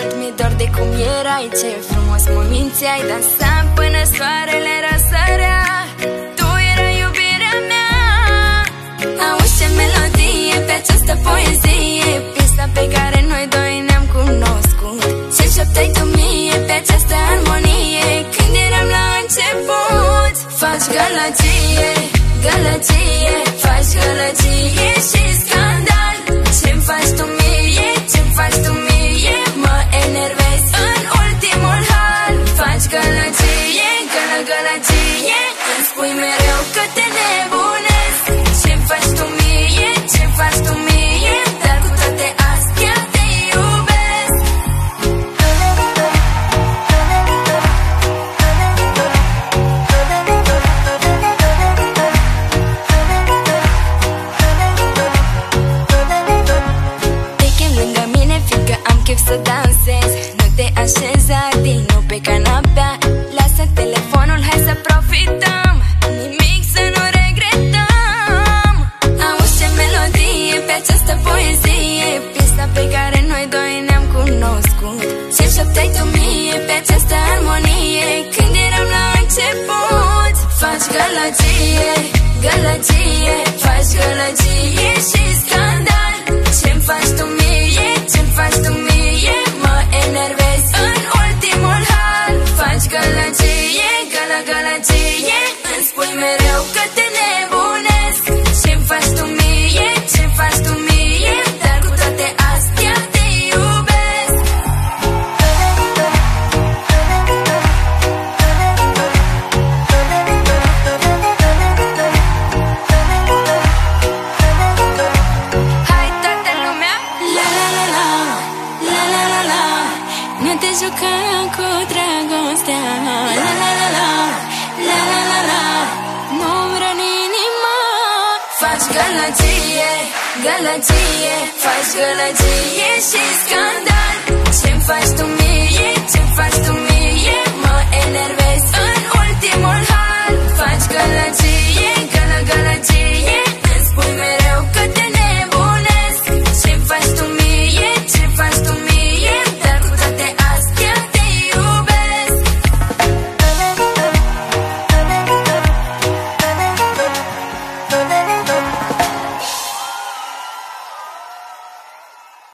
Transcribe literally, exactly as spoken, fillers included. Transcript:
mult mi-e dor de cum erai. Ce frumos mă mințeai, dansam până soarele răsărea. Tu erai iubirea mea. Auzi ce melodie pe această poezie, piesa pe care noi doi ne-am cunoscut. Ce șopteai tu mie pe această armonie când eram la început. Faci gălăgie, gălăgie, faci gălăgie și scandal. Ce-mi faci tu mie, ce-mi faci tu mie, mă enervezi în ultimul hal. Faci gălăgie, gălă, gălăgie, îmi spui mereu că te nebunesc. Ce-mi faci tu mie, ce-mi faci tu mie, dar cu toate astea te iubesc. Te chem lângă mine fiindcă am chef să dansez. Nu te așeza din nou pe canapea. Lasă telefonul, hai să profităm. Nimic să nu regretăm. Auzi ce melodie pe această poezie, piesa pe care noi doi ne-am cunoscut. Ce șopteai tu mie pe această armonie când eram la început. Faci gălăgie, gălăgie, faci gălăgie și scandal. Ce-mi faci tu mie, ce-mi faci tu mie, mă enervezi în ultimul hal. Faci gălăgie, gălă, gălăgie, îmi spui mereu că te nebunesc. Ce-mi faci tu mie, ce-mi faci tu mie, dar cu toate astea te iubesc. Hai toată lumea, la la la la, la la la la, nu te juca cu dragostea. La la la la, la la la la, nu-mi răni inima. Faci gălăgie, gălăgie, faci gălăgie și